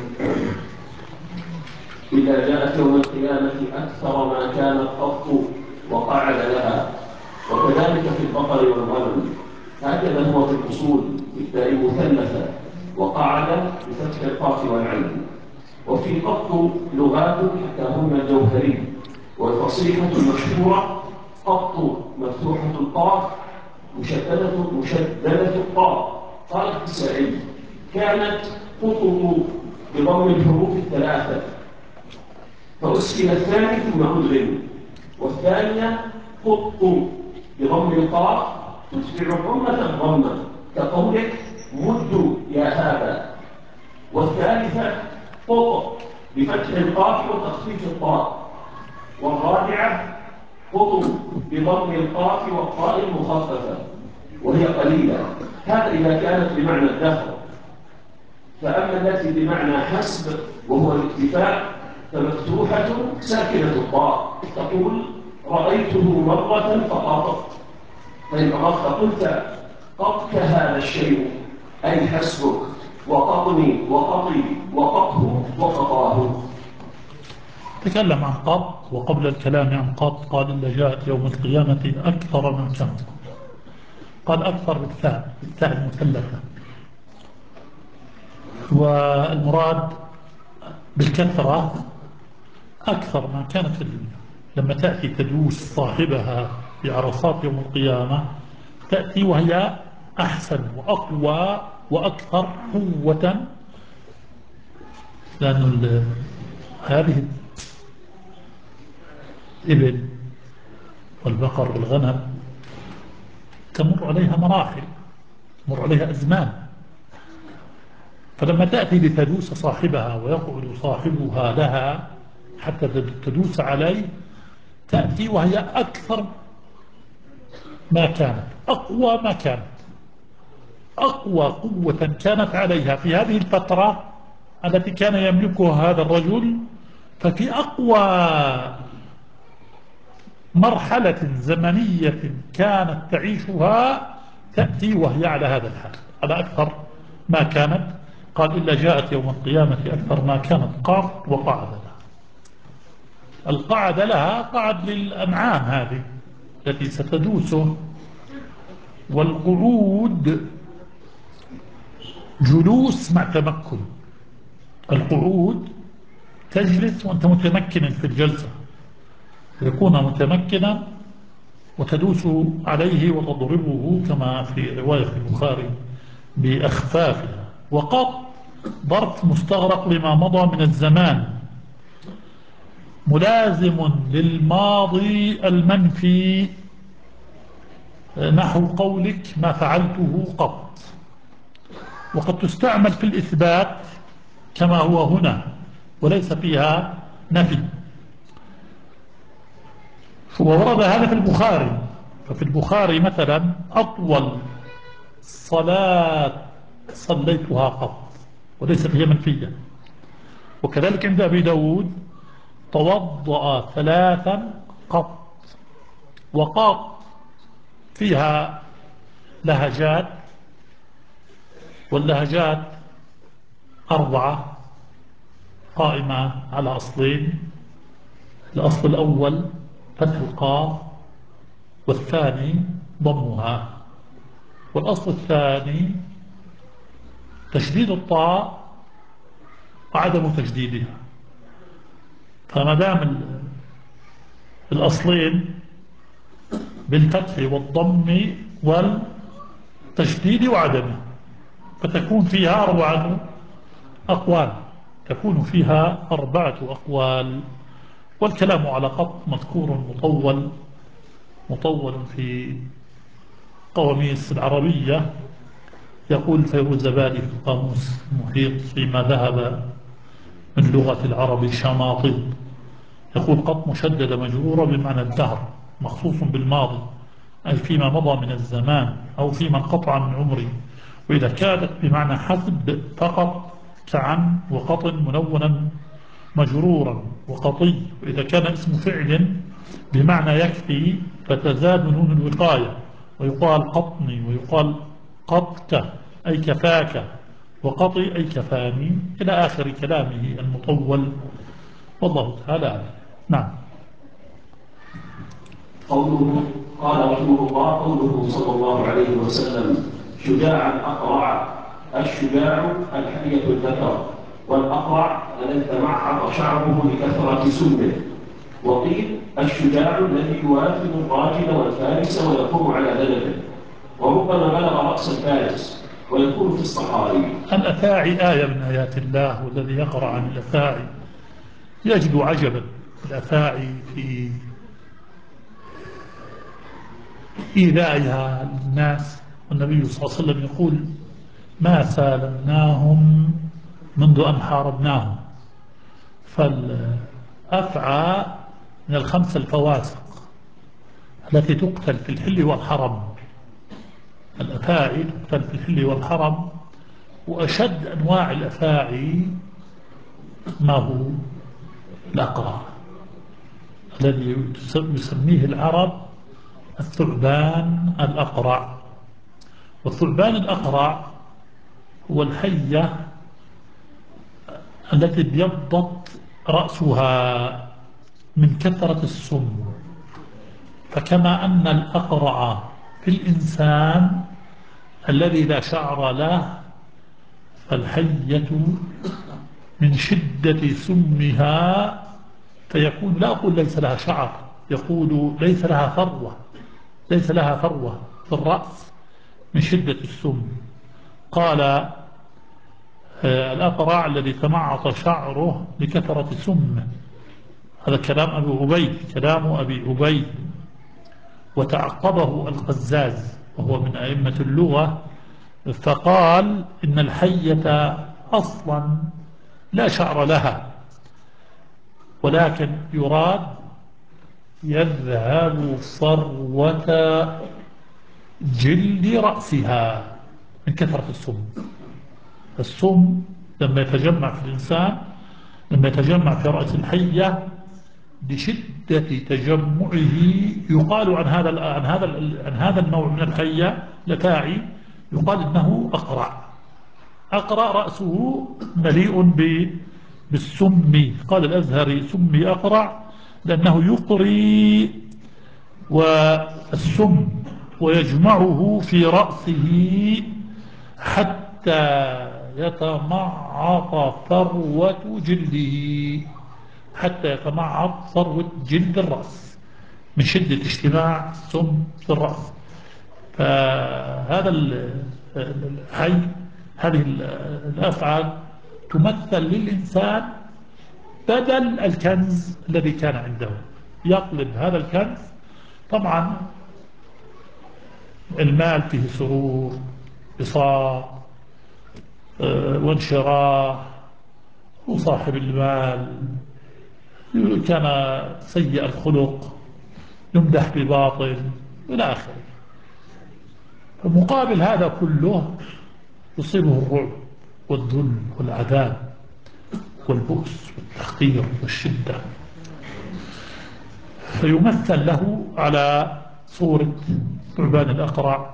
إذا جاءت يوم القيامة أكثر ما كانت قط وقعد لها. وكذلك في البقر والغنم، هكذا هو في الأصول في التاء المثلثة، وقعد بفتح القاف والعين. وفي قط لغات حكاهن الجوهري، والفصيحة المشهورة قط مفتوحة القاف مشددة مشددة الطاء. قال الكسائي: كانت قطط بضم الحروف الثلاثة، فأسكن الثاني ثم أدغم، والثانية قط بضم القاف تتبع الضمة الضمة كقولك مد يا هذا. والثالثة قط بفتح القاف وتخفيف الطاء. والرابعة قط بضم القاف والطاء المخففة وهي قليلة. هذا إذا كانت بمعنى الدهر. فأما التي بمعنى حسب وهو الاكتفاء فمفتوحة ساكنة الطاء، تقول رأيته مرة فقط. فإن أردت قلت قطك هذا الشيء أي حسبك، وقطني وقطي وقطه وقطاه. تكلم عن قط، وقبل الكلام عن قط قال إلا جاءت يوم القيامة أكثر من كانت. قال أكثر بالتاء، بالتاء المثلثة، والمراد بالكثرة أكثر ما كانت في الدنيا. لما تأتي تدوس صاحبها في عرصات يوم القيامة تأتي وهي أحسن وأقوى وأكثر قوة لأن هذه الإبل والبقر والغنم تمر عليها مراحل، تمر عليها أزمان، فلما تأتي لتدوس صاحبها ويقعد صاحبها لها حتى تدوس عليه، تأتي وهي أكثر ما كانت، أقوى ما كانت، أقوى قوة كانت عليها في هذه الفترة التي كان يملكها هذا الرجل. ففي أقوى مرحلة زمنية كانت تعيشها تأتي وهي على هذا الحال، على أكثر ما كانت. قال إلا جاءت يوم القيامة أكثر ما كانت قط وقعد لها. القعد لها قعد للأنعام هذه التي ستدوسه، والقعود جلوس مع تمكن. القعود تجلس وأنت متمكن في الجلسة، يكون متمكنا وتدوس عليه وتضربه كما في رواية البخاري بأخفافها. وقط ظرف مستغرق لما مضى من الزمان، ملازم للماضي المنفي، نحو قولك ما فعلته قط. وقد تستعمل في الإثبات كما هو هنا وليس فيها نفي. وورد هذا في البخاري، ففي البخاري مثلا أطول صلاة صليتها قط وليست هي منفية. وكذلك عند أبي داود توضأ ثلاثا قط، وقط فيها لهجات، واللهجات أربعة قائمة على أصلين: الأصل الأول فتح القاف، والثاني ضمها، والأصل الثاني تشديد الطاء وعدم تجديدها. فما دام الأصلين بالفتح والضم والتشديد وعدمه، فتكون فيها أربعة أقوال، تكون فيها أربعة أقوال. والكلام على قط مذكور مطول مطول في قواميس العربية. يقول فيروزبادي في القاموس المحيط فيما ذهب من لغة العرب الشماطل، يقول قط مشددة مجرورة بمعنى الدهر مخصوص بالماضي، أي فيما مضى من الزمان أو فيما انقطع من عمري. وإذا كانت بمعنى حسب فقط كعن وقط منونا مجرورا وقطي. وإذا كان اسم فعل بمعنى يكفي فتزاد نون الوقاية، ويقال قطني ويقال قطك أي كفاك، وقطي أي كفاني، إلى آخر كلامه المطول، والله تعالى أعلم. نعم. قوله قال رحمه الله: قوله صلى الله عليه وسلم شجاع الأقرع. الشجاع الحية الذكر، والأقرع الذي تمعر شعره لكثرة سنه. وقيل الشجاع الذي يوافد الراجل والفارس ويقوم على ذنبه، وربما بلغ رأس الفارس ويكون في الصحاري. الأفاعي آية من آيات الله، والذي يقرأ عن الأفاعي يجد عجبا. الأفاعي في إيذائها للناس، والنبي صلى الله عليه وسلم يقول ما سالمناهم منذ أن حاربناهم. فالأفعى من الخمسة الفواسق التي تقتل في الحل والحرم. الأفاعي تقتل في الحل والحرم، وأشد أنواع الأفاعي ما هو الأقرع الذي يسميه العرب الثعبان الأقرع. والثعبان الأقرع هو الحية التي ابيضت رأسها من كثرة السم. فكما أن الأقرع في الإنسان الذي لا شعر له، فالحية من شدة سمها فيكون، لا أقول ليس لها شعر، يقول ليس لها فروة، ليس لها فروة في الرأس من شدة السم. قال الأقرع الذي تمعط شعره لكثرة سمه، هذا كلام أبي عبيد، كلام أبي عبيد. وتعقبه القزاز وهو من أئمة اللغة، فقال إن الحية أصلا لا شعر لها، ولكن يراد يذهب صروة جلد رأسها من كثرة السم. السم لما يتجمع في الإنسان، لما يتجمع في رأس الحية بشدة تجمعه، يقال عن هذا عن هذا عن هذا النوع من الحية لتاعي، يقال إنه أقرع. أقرع رأسه مليء بالسم. قال الأزهري سمي أقرع لأنه يقري والسم ويجمعه في رأسه حتى يتمعط ثروة جلده، حتى يتمعط ثروة جلد الرأس من شدة اجتماع السم في الرأس. فهذا الحي، هذه الأفعال تمثل للإنسان بدل الكنز الذي كان عنده، يقلب هذا الكنز. طبعا المال فيه سرور، بساط، وانشراح، وصاحب المال كان سيء الخلق يمدح بباطل إلى آخره. فمقابل هذا كله يصيبه الرعب والذل والعذاب والبؤس والتحقير والشدة، فيمثل له على صورة ثعبان الأقرع.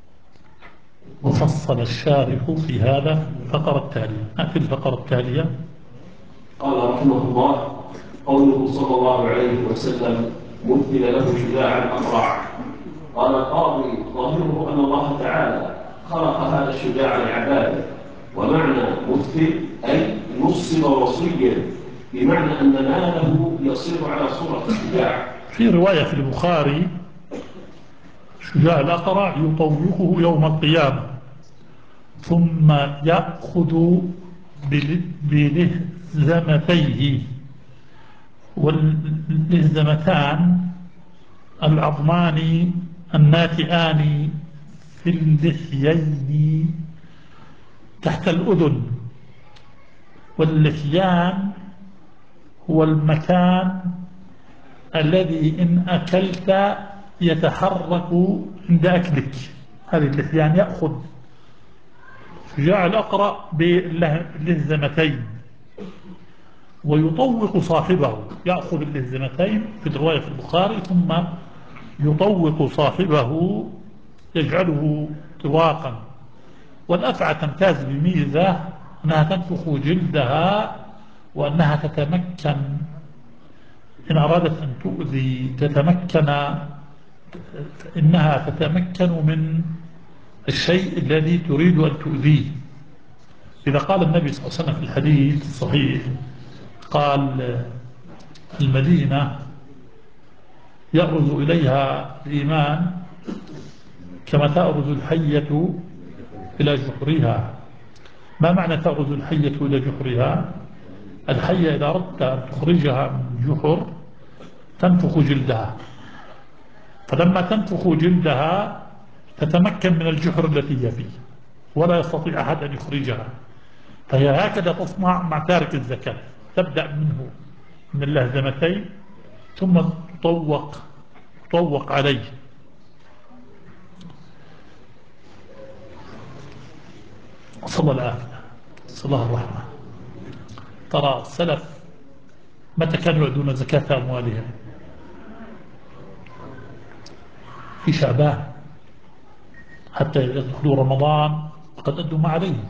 وفصل الشارح في هذا الفقرة التالية. نأتي الفقرة التالية. قال رحمه الله: قوله صلى الله عليه وسلم مثل له شجاع الأقرع. قال القاضي: ظاهره أن الله تعالى خلق هذا الشجاع لعباده، ومعنى مثل أي نصب وصيا، بمعنى أن ماله يصير على صورة الشجاع. في رواية في البخاري: شجاع الأقرع يطوقه يوم القيامة ثم يأخذ بلهزمتيه. واللهزمتان العظمان الناتئان في اللحيين تحت الأذن. واللحيان هو المكان الذي إن أكلت يتحرك عند أكلك، هذه اللحيان. يأخذ شجاع الأقرع باللهزمتين ويطوق صاحبه، يأخذ اللهزمتين في الرواية في البخاري ثم يطوق صاحبه يجعله طواقا. والأفعى تمتاز بميزة أنها تنفخ جلدها، وأنها تتمكن إن أرادت أن تؤذي تتمكن، إنها تتمكن من الشيء الذي تريد أن تؤذيه. إذا قال النبي صلى الله عليه وسلم في الحديث الصحيح، قال: المدينة يأرز إليها الإيمان كما تأرز الحية إلى جحرها. ما معنى تأرز الحية إلى جحرها؟ الحية إذا أردت أن تخرجها من الجحر تنفخ جلدها، فلما تنفخ جلدها تتمكن من الجحر التي هي فيه ولا يستطيع أحد أن يخرجها. فهي هكذا تصنع مع تارك الزكاة، تبدأ منه من اللهزمتين ثم تطوق تطوق عليه. صلى الله العافية، صلى الله الرحمة. ترى السلف متى كانوا يؤدون زكاة أموالهم؟ في شعبان حتى يدخلوا رمضان وقد أدوا ما عليه.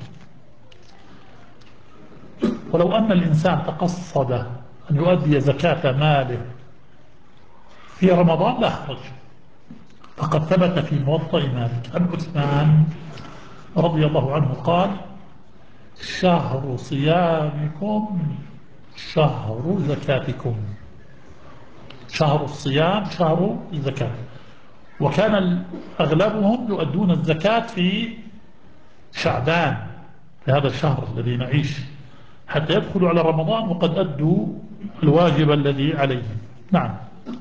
ولو أن الإنسان تقصد أن يؤدي زكاة ماله في رمضان لا حرج. فقد ثبت في موطأ مالك عن عثمان رضي الله عنه قال: شهر صيامكم شهر زكاتكم. شهر الصيام شهر الزكاة. وكان أغلبهم يؤدون الزكاة في شعبان، لهذا الشهر الذي نعيش حتى يدخلوا على رمضان وقد أدوا الواجب الذي عليهم. نعم.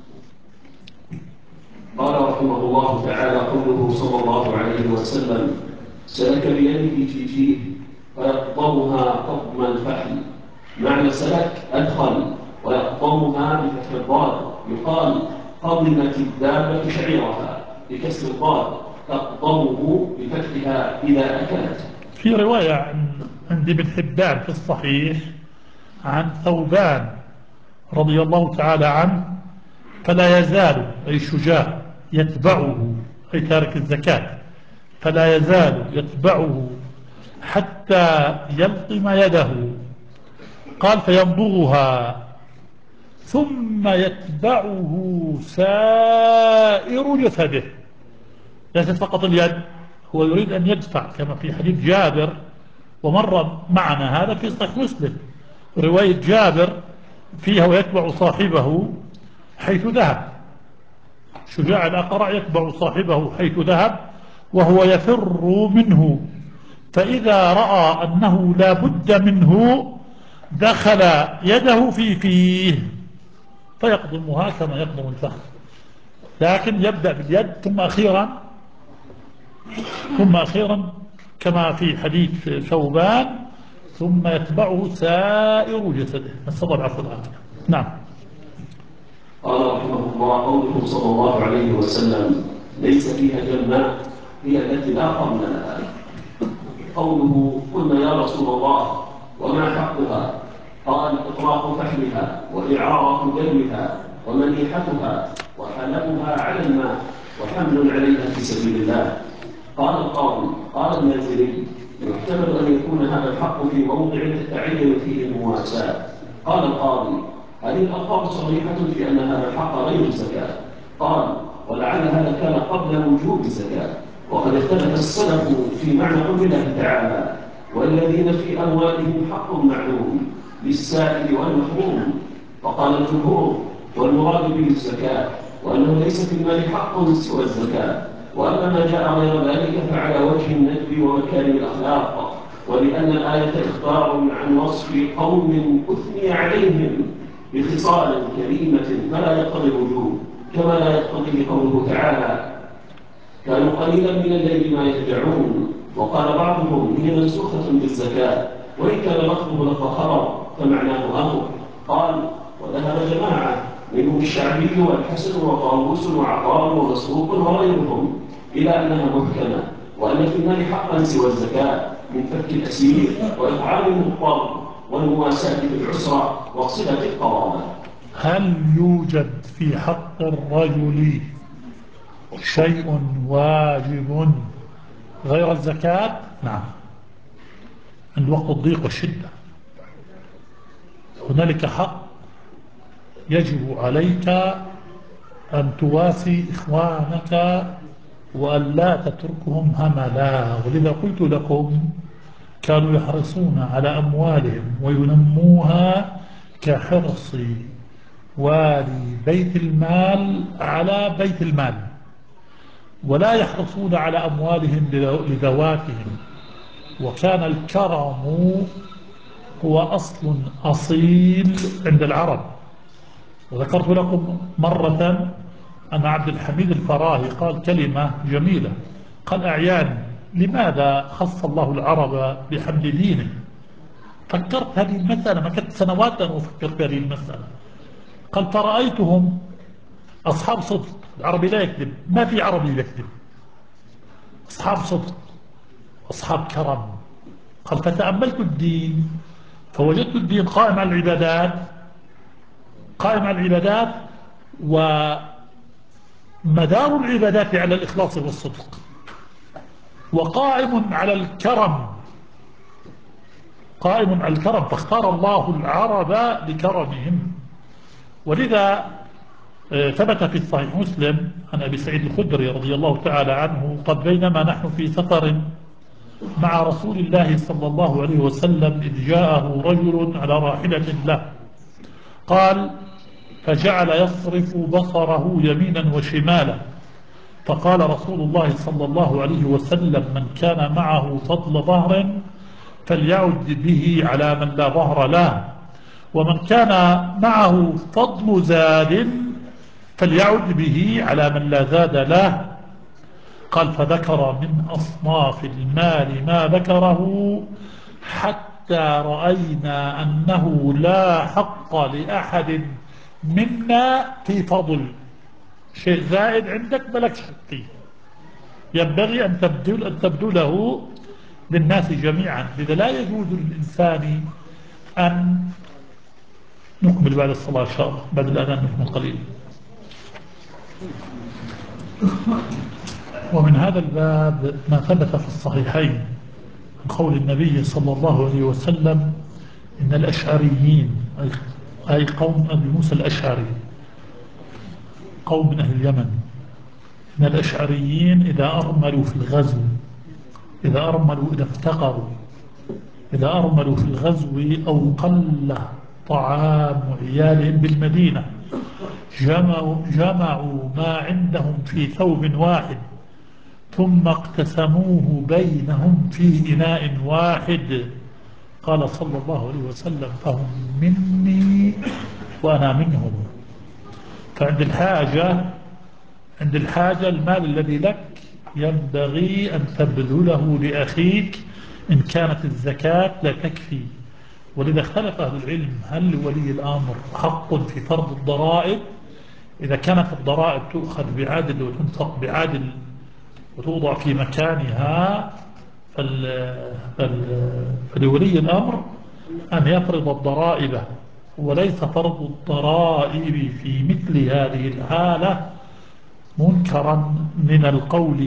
قال رحمه الله تعالى: قوله صلى الله عليه وسلم: سلك بيده في فيه فيقضمها قضم الفحل. معنى سلك أدخل، ويقضمها بفتح الضاد، يقال قضمت الدابة شعيرها بكسر الضاد، تقضمه بفتحها إذا أكلت. في رواية عند ابن حبان في الصحيح عن ثوبان رضي الله تعالى عنه: فلا يزال أي شجاع يتبعه أي تارك الزكاة، فلا يزال يتبعه حتى يلطم يده، قال فيمضغها ثم يتبعه سائر جسده. ليست فقط اليد، هو يريد أن يدفع كما في حديث جابر، ومر معنا هذا في صحيح مسلم رواية جابر فيها: ويتبع صاحبه حيث ذهب. شجاع الأقرع يتبع صاحبه حيث ذهب وهو يفر منه، فإذا رأى أنه لا بد منه دخل يده في فيه فيقضمها كما يقضم الفخذ، لكن يبدأ باليد ثم أخيرا ثم أخيرا كما في حديث ثوبان: ثم يتبعه سائر جسده. نسأل الله العفو والعافية. نعم. قال رحمه الله: قوله صلى الله عليه وسلم: ليس فيها جنة، هي التي لا قرن لها. قوله: قلنا يا رسول الله وما حقها؟ قال: إطراق فحلها، وإعارة دمها، ومنيحتها، وحلبها على الماء، وحمل عليها في سبيل الله. قال القاضي: قال المنزلي: يحتمل أن يكون هذا الحق في موضع تتعين فيه المواساة. قال القاضي: هذه الألفاظ صريحة في أن هذا الحق غير الزكاة. قال: ولعل هذا كان قبل وجوب الزكاة، وقد اختلف السلف في معنى قول الله تعالى: والذين في أموالهم حق معلوم للسائل والمحروم. فقال الجمهور: والمراد به الزكاة، وأنه ليس في المال حق سوى الزكاة، وأما ما جاء غير ذلك فعلى وجه الندب ومكارم الأخلاق، ولأن الآية إخبار عن وصف قوم أثني عليهم بخصال كريمة فلا يقتضي الوجوب، كما لا يقتضي قوله تعالى: كانوا قليلا من الليل ما يهجعون. وقال بعضهم: هي منسوخة بالزكاة، وإن كان لفظه لفظ خبر فمعناه أمر. قال: وذهب جماعة منهم الشعبي والحسن وطاووس وعطاء ومسروق وغيرهم إلى أنها محكمة، وأن في المال حقا سوى الزكاة من فك الأسير وإطعام المضطر والمواساة في العسرة وصلة القرابة. هل يوجد في حق الرجل شيء واجب غير الزكاة؟ نعم، عند وقت الضيق والشدة هنالك حق يجب عليك أن تواسي إخوانك وأن لا تتركهم هملا. ولذا قلت لكم كانوا يحرصون على أموالهم وينموها كحرص والي بيت المال على بيت المال، ولا يحرصون على أموالهم لذواتهم. وكان الكرم هو أصل أصيل عند العرب. وذكرت لكم مرة أن عبد الحميد الفراهي قال كلمة جميلة، قال: أعيان لماذا خص الله العرب بحمد دينه؟ فكرت هذه المسألة، ما كنت سنوات أنا أفكر في هذه المسألة. قال: فرأيتهم أصحاب صدق، العربي لا يكذب، ما في عربي يكذب، أصحاب صدق، أصحاب كرم. قال: فتأملت الدين فوجدت الدين قائم على العبادات، قائم على العبادات ومدار العبادات على الإخلاص والصدق، وقائم على الكرم، قائم على الكرم، فاختار الله العرب لكرمهم. ولذا ثبت في صحيح مسلم عن أبي سعيد الخدري رضي الله تعالى عنه: قد بينما نحن في سفر مع رسول الله صلى الله عليه وسلم إذ جاءه رجل على راحلة له، قال: فجعل يصرف بصره يمينا وشمالا، فقال رسول الله صلى الله عليه وسلم: من كان معه فضل ظهر فليعد به على من لا ظهر له، ومن كان معه فضل زاد فليعد به على من لا زاد له. قال فذكر من أصناف المال ما ذكره حتى رأينا أنه لا حق لأحد منا في فضل شيء زائد عندك ملكش حق فيه، ينبغي أن تبذل أن تبذله للناس جميعا. لذا لا يجوز للإنسان أن نكمل بعد الصلاة إن شاء الله، بعد الأذان نكمل قليلا. ومن هذا الباب ما ثبت في الصحيحين من قول النبي صلى الله عليه وسلم إن الأشعريين أي قوم أبي موسى الأشعري قوم من أهل اليمن، إن الأشعريين إذا أرملوا في الغزو إذا أرملوا إذا افتقروا إذا أرملوا في الغزو أو قل طعام عيالهم بالمدينة جمعوا, جمعوا ما عندهم في ثوب واحد ثم اقتسموه بينهم في إناء واحد. قال صلى الله عليه وسلم فهم مني وأنا منهم. فعند الحاجة عند الحاجة المال الذي لك ينبغي أن تبذله لأخيك إن كانت الزكاة لا تكفي. ولذا اختلف أهل العلم هل لولي الأمر حق في فرض الضرائب إذا كانت الضرائب تؤخذ بعادل وتنفق بعادل وتوضع في مكانها، فلولي الأمر أن يفرض الضرائب، وليس فرض الضرائب في مثل هذه الحالة منكرا من القول.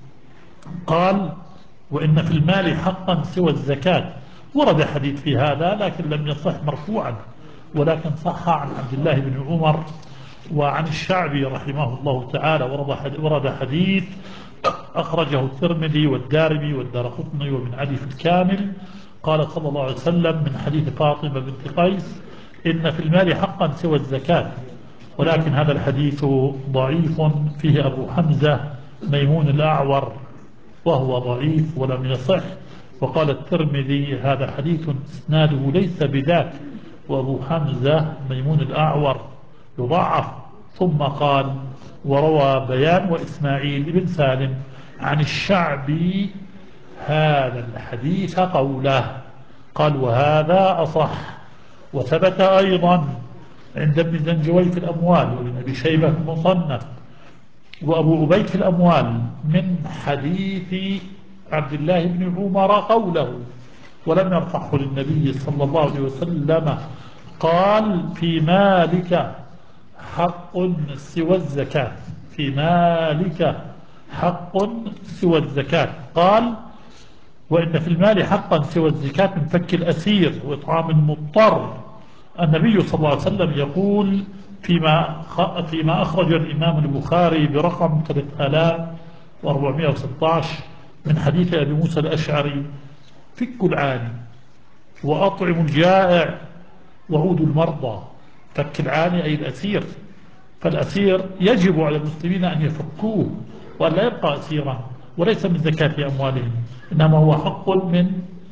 قال وإن في المال حقا سوى الزكاة. ورد حديث في هذا لكن لم يصح مرفوعا، ولكن صح عن عبد الله بن عمر وعن الشعبي رحمه الله تعالى. ورد حديث أخرجه الترمذي والدارمي والدارقطني وابن عدي في الكامل. قال صلى الله عليه وسلم من حديث فاطمة بنت قيس إن في المال حقا سوى الزكاة، ولكن هذا الحديث ضعيف فيه أبو حمزة ميمون الأعور وهو ضعيف ولم يصح. وقال الترمذي هذا حديث إسناده ليس بذاك، وأبو حمزة ميمون الأعور يضعف. ثم قال وروى بيان وإسماعيل بن سالم عن الشعبي هذا الحديث قوله. قال وهذا أصح. وثبت أيضا عند ابن زنجوي في الأموال وابن أبي شيبة في المصنف وأبو عبيد في الأموال من حديث عبد الله بن عمر قوله، ولم يرفعه للنبي صلى الله عليه وسلم. قال في مالك حق سوى الزكاة في مالك حق سوى الزكاة. قال وإن في المال حقا سوى الزكاة من فك الأسير وإطعام المضطر. النبي صلى الله عليه وسلم يقول فيما فيما أخرج الإمام البخاري برقم ثلاثة آلاف وأربعمائة وستة عشر من حديث أبي موسى الأشعري فك العاني وأطعم الجائع وعود المرضى. فك العاني أي الأسير، فالأسير يجب على المسلمين أن يفكوه وأن لا يبقى أسيرا، وليس من زكاة أموالهم، إنما هو حق من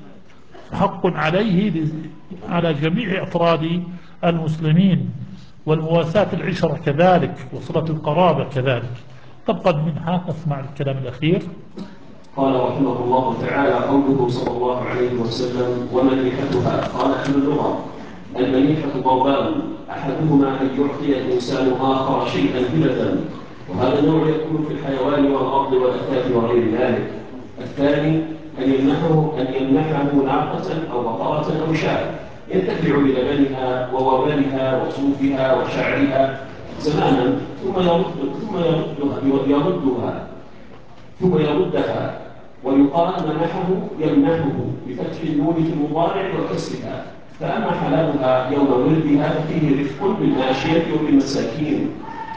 حق عليه على جميع أفراد المسلمين. والمواساة العشرة كذلك وصلة القرابة كذلك. طبقا منها نسمع الكلام الأخير. قال رحمه الله تعالى قوله صلى الله عليه وسلم ومنيحتها. قال أهل اللغة المنيحة ضربان، أحدهما أن يعطي الإنسان آخر شيئا هبة، وهذا النوع يكون في الحيوان والأرض والأثاث وغير ذلك. الثاني أن يمنحه أن يمنحه ناقة أو بقرة أو شاة ينتفع بلبنها ووبالها وصوفها وشعرها زمانا ثم يرد ثم يردها يردها ثم يردها ويقال منحه يمنحه بفتح النون في المضارع وكسرها. فأما حلالها يوم ولدها ففيه رفق بالماشية وبالمساكين،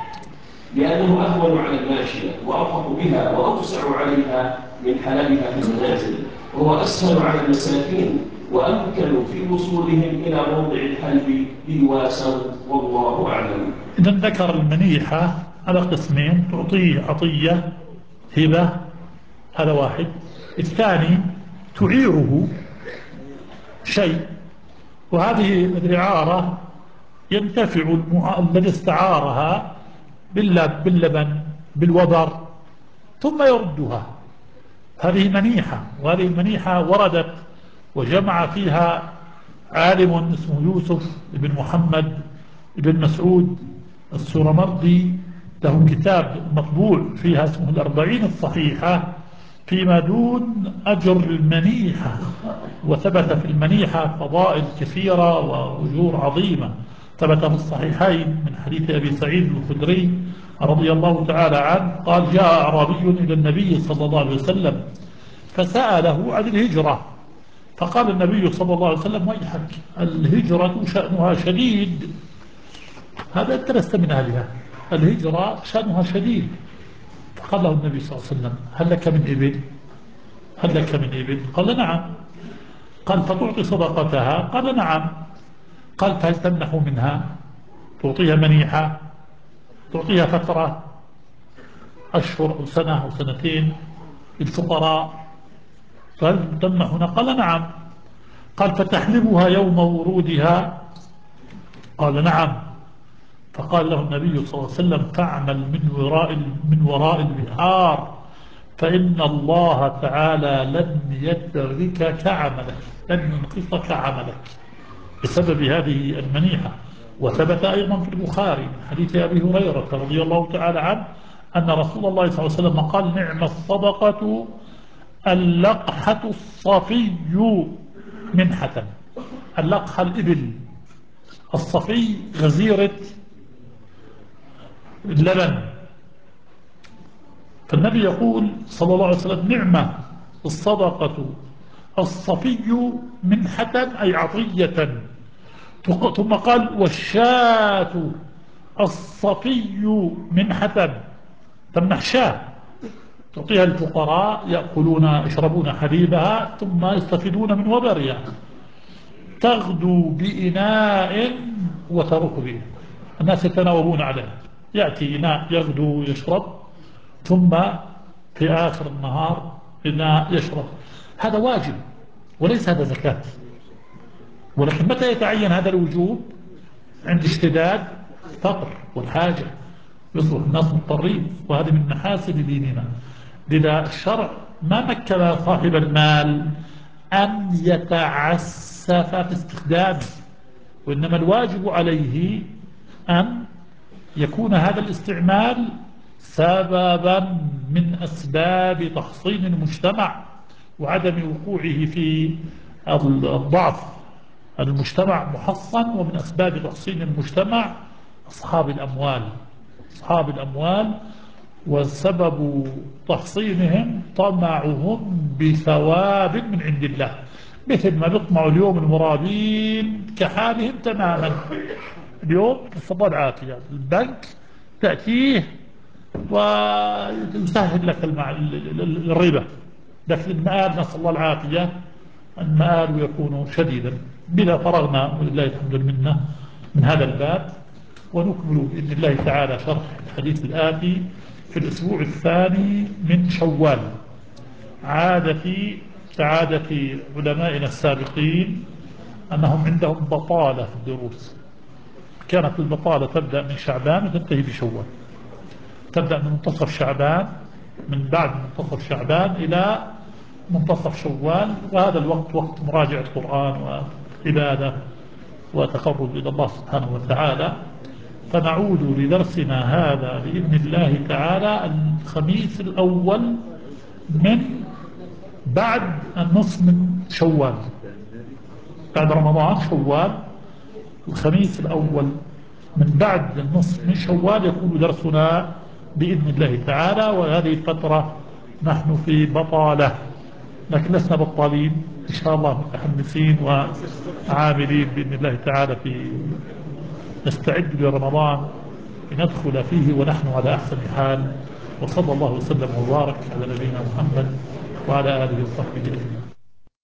لأنه أهون على الماشية وأرفق بها وأوسع عليها من حلالها في المنازل، وهو أسهل على المساكين وأمكن في وصولهم إلى موضع الحلب ليواسوا، والله أعلم. إذا ذكر المنيحة على قسمين: تعطيه عطية هبة، هذا واحد. الثاني تعيره شيء. وهذه الإعارة ينتفع الذي استعارها باللبن بالوبر ثم يردها. هذه منيحة، وهذه المنيحة وردت وجمع فيها عالم اسمه يوسف بن محمد بن مسعود السورمردي، له كتاب مطبوع فيها اسمه الأربعين الصحيحة فيما دون أجر المنيحة. وثبت في المنيحة فضائل كثيرة وأجور عظيمة، ثبت في الصحيحين من حديث أبي سعيد الخدري رضي الله تعالى عنه قال: جاء أعرابي إلى النبي صلى الله عليه وسلم فسأله عن الهجرة، فقال النبي صلى الله عليه وسلم: ويحك، الهجرة شأنها شديد. هذا أنت لست من أهلها، الهجرة شأنها شديد. فقال له النبي صلى الله عليه وسلم: هل لك من إبل؟ هل لك من إبل؟ قال: نعم. قال: فتعطي صدقتها؟ قال: نعم. قال: فهل تمنح منها؟ تعطيها منيحة؟ تعطيها فترة أشهر أو سنة أو سنتين للفقراء؟ فهل تمنح هنا؟ قال: نعم. قال: فتحلبها يوم ورودها؟ قال: نعم. فقال له النبي صلى الله عليه وسلم: فاعمل من وراء من وراء البحار، فإن الله تعالى لن يتركك عملك، لن ينقصك عملك بسبب هذه المنيحة. وثبت أيضا في البخاري من حديث أبي هريرة رضي الله تعالى عنه أن رسول الله صلى الله عليه وسلم قال: نعم الصدقة اللقحة الصفي منحة. اللقحة الإبل، الصفي غزيرة اللبن. فالنبي يقول صلى الله عليه وسلم: نعمة الصدقة الصفي منحة أي عطية. ثم قال: والشاة الصفي منحة، تمنح شاة تعطيها الفقراء يأكلون يشربون حليبها ثم يستفيدون من وبرها. تغدو بإناء وتروح به، الناس يتناوبون عليها، يأتي إناء يغدو يشرب، ثم في آخر النهار إناء يشرب. هذا واجب وليس هذا زكاة. ولكن متى يتعين هذا الوجوب؟ عند اشتداد الفقر والحاجة، يصبح الناس مضطرين، وهذه من محاسن ديننا. لذا الشرع ما مكن صاحب المال أن يتعسف في استخدامه، وإنما الواجب عليه أن يكون هذا الاستعمال سببا من أسباب تحصين المجتمع وعدم وقوعه في الضعف. المجتمع محصن، ومن أسباب تحصين المجتمع أصحاب الأموال. أصحاب الأموال وسبب تحصينهم طمعهم بثواب من عند الله، مثل ما بيطمعوا اليوم المرابين كحالهم تماما. اليوم نسأل الله العافية، البنك تأتيه ويسهل لك الربا، لكن المآل نسأل الله العافية المآل يكون شديدا. بلا فرغنا ولله الحمد المنة من هذا الباب، ونكمل بإذن الله تعالى شرح الحديث الآتي في الأسبوع الثاني من شوال. عادة كعادة علمائنا السابقين أنهم عندهم بطالة في الدروس. كانت البطالة تبدأ من شعبان وتنتهي بشوال، تبدأ من منتصف شعبان، من بعد منتصف شعبان إلى منتصف شوال، وهذا الوقت وقت مراجعة القرآن وعبادة وتقرب إلى الله سبحانه وتعالى. فنعود لدرسنا هذا بإذن الله تعالى الخميس الأول من بعد النصف من شوال، بعد رمضان شوال، الخميس الأول من بعد النصف من شوال يكون درسنا بإذن الله تعالى. وهذه الفترة نحن في بطالة، لكن لسنا بطالين إن شاء الله، متحمسين وعاملين بإذن الله تعالى في نستعد لرمضان لندخل فيه ونحن على أحسن حال. وصلى الله وسلم وبارك على نبينا محمد وعلى آله وصحبه أجمعين.